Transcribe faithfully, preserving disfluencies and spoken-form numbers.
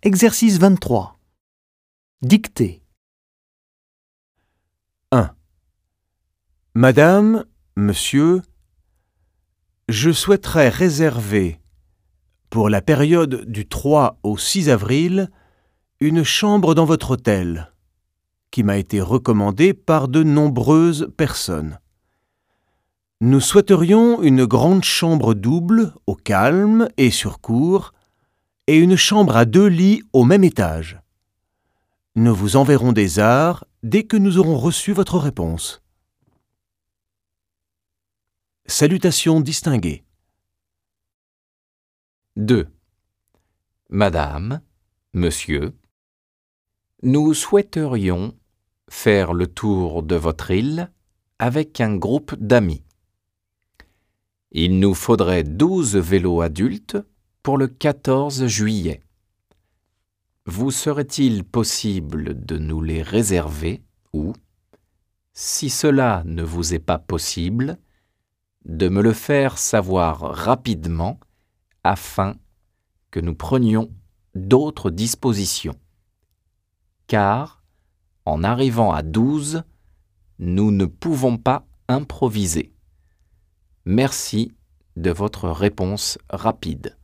Exercice vingt-trois. Dictée. un. Madame, Monsieur, je souhaiterais réserver, pour la période du trois au six avril, une chambre dans votre hôtel, qui m'a été recommandée par de nombreuses personnes. Nous souhaiterions une grande chambre double, au calme et sur cour, et une chambre à deux lits au même étage. Nous vous enverrons des arts dès que nous aurons reçu votre réponse. Salutations distinguées. deux. Madame, Monsieur, nous souhaiterions faire le tour de votre île avec un groupe d'amis. Il nous faudrait douze vélos adultes pour le quatorze juillet. Vous serait-il possible de nous les réserver ou, si cela ne vous est pas possible, de me le faire savoir rapidement afin que nous prenions d'autres dispositions. Car, en arrivant à douze, nous ne pouvons pas improviser. Merci de votre réponse rapide.